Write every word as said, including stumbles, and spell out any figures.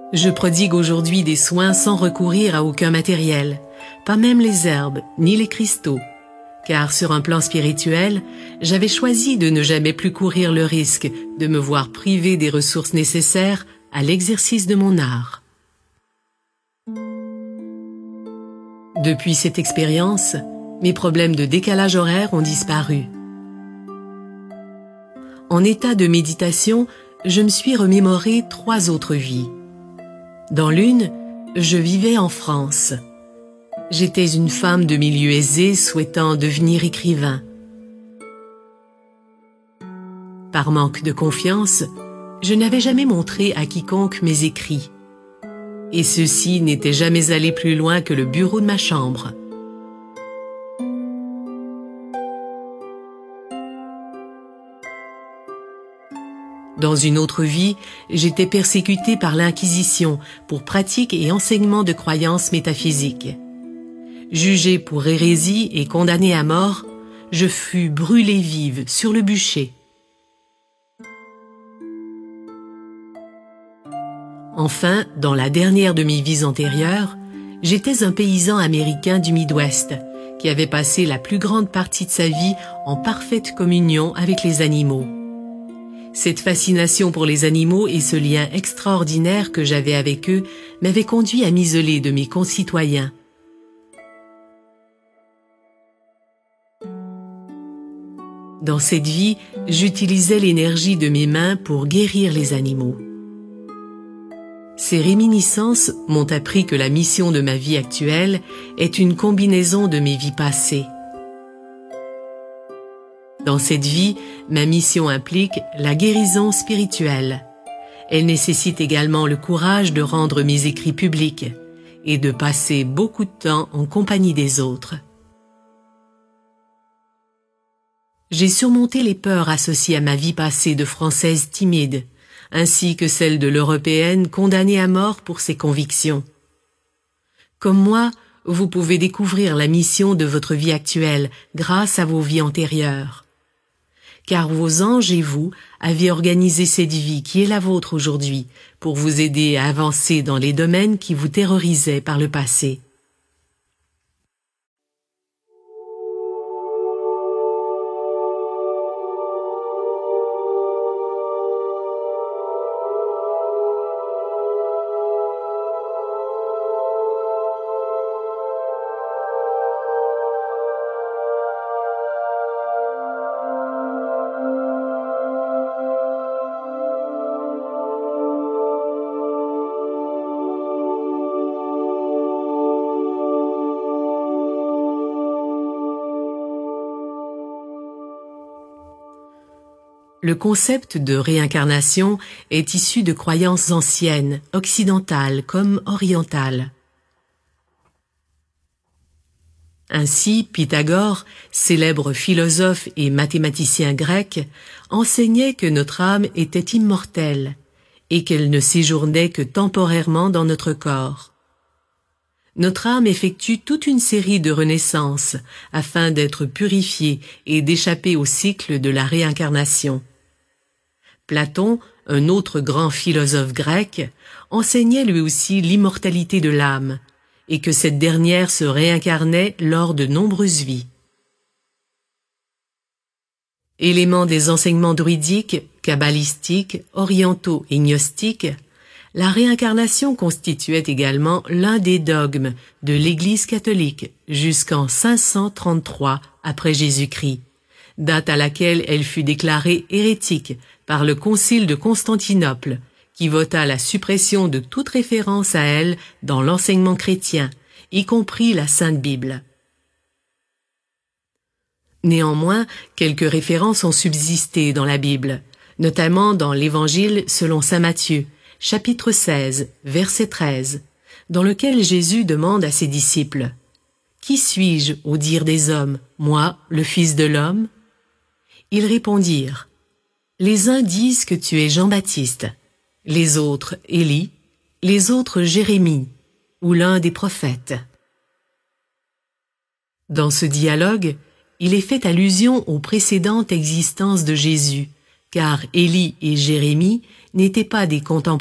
Je prodigue aujourd'hui des soins sans recourir à aucun matériel, pas même les herbes ni les cristaux, car sur un plan spirituel, j'avais choisi de ne jamais plus courir le risque de me voir privé des ressources nécessaires à l'exercice de mon art. Depuis cette expérience, mes problèmes de décalage horaire ont disparu. En état de méditation, je me suis remémoré trois autres vies. Dans l'une, je vivais en France. J'étais une femme de milieu aisé souhaitant devenir écrivain. Par manque de confiance, je n'avais jamais montré à quiconque mes écrits. Et ceux-ci n'étaient jamais allés plus loin que le bureau de ma chambre. Dans une autre vie, j'étais persécutée par l'Inquisition pour pratique et enseignement de croyances métaphysiques. Jugée pour hérésie et condamnée à mort, je fus brûlée vive sur le bûcher. Enfin, dans la dernière de mes vies antérieures, j'étais un paysan américain du Midwest qui avait passé la plus grande partie de sa vie en parfaite communion avec les animaux. Cette fascination pour les animaux et ce lien extraordinaire que j'avais avec eux m'avaient conduit à m'isoler de mes concitoyens. Dans cette vie, j'utilisais l'énergie de mes mains pour guérir les animaux. Ces réminiscences m'ont appris que la mission de ma vie actuelle est une combinaison de mes vies passées. Dans cette vie, ma mission implique la guérison spirituelle. Elle nécessite également le courage de rendre mes écrits publics et de passer beaucoup de temps en compagnie des autres. J'ai surmonté les peurs associées à ma vie passée de Française timide, ainsi que celle de l'Européenne condamnée à mort pour ses convictions. Comme moi, vous pouvez découvrir la mission de votre vie actuelle grâce à vos vies antérieures. Car vos anges et vous avez organisé cette vie qui est la vôtre aujourd'hui pour vous aider à avancer dans les domaines qui vous terrorisaient par le passé. Le concept de réincarnation est issu de croyances anciennes, occidentales comme orientales. Ainsi, Pythagore, célèbre philosophe et mathématicien grec, enseignait que notre âme était immortelle et qu'elle ne séjournait que temporairement dans notre corps. Notre âme effectue toute une série de renaissances afin d'être purifiée et d'échapper au cycle de la réincarnation. Platon, un autre grand philosophe grec, enseignait lui aussi l'immortalité de l'âme et que cette dernière se réincarnait lors de nombreuses vies. Élément des enseignements druidiques, kabbalistiques, orientaux et gnostiques, la réincarnation constituait également l'un des dogmes de l'Église catholique jusqu'en cinq cent trente-trois après Jésus-Christ, date à laquelle elle fut déclarée hérétique par le Concile de Constantinople, qui vota la suppression de toute référence à elle dans l'enseignement chrétien, y compris la Sainte Bible. Néanmoins, quelques références ont subsisté dans la Bible, notamment dans l'Évangile selon saint Matthieu, chapitre seize, verset treize, dans lequel Jésus demande à ses disciples « Qui suis-je au dire des hommes, moi, le Fils de l'homme ?» Ils répondirent « Les uns disent que tu es Jean-Baptiste, les autres Élie, les autres Jérémie, ou l'un des prophètes. » Dans ce dialogue, il est fait allusion aux précédentes existences de Jésus, car Élie et Jérémie n'étaient pas des contemporains